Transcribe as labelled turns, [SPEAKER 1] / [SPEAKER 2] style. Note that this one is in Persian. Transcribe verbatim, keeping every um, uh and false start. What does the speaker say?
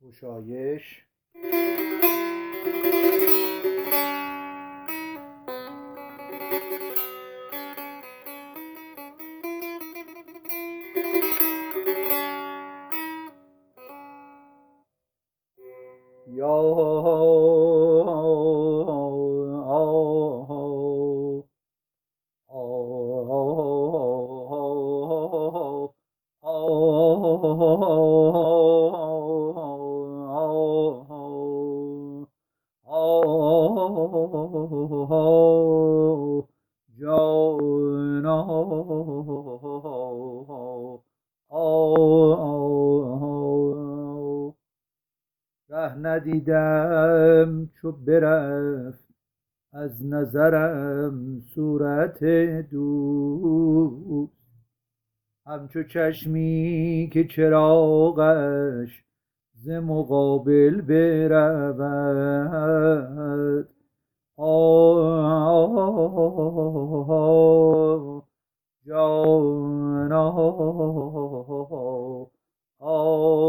[SPEAKER 1] گشایش یا ره ندیدم چو برفت از نظرم صورت دوست، همچو چشمی که چراغش ز مقابل برود. آه جانا آه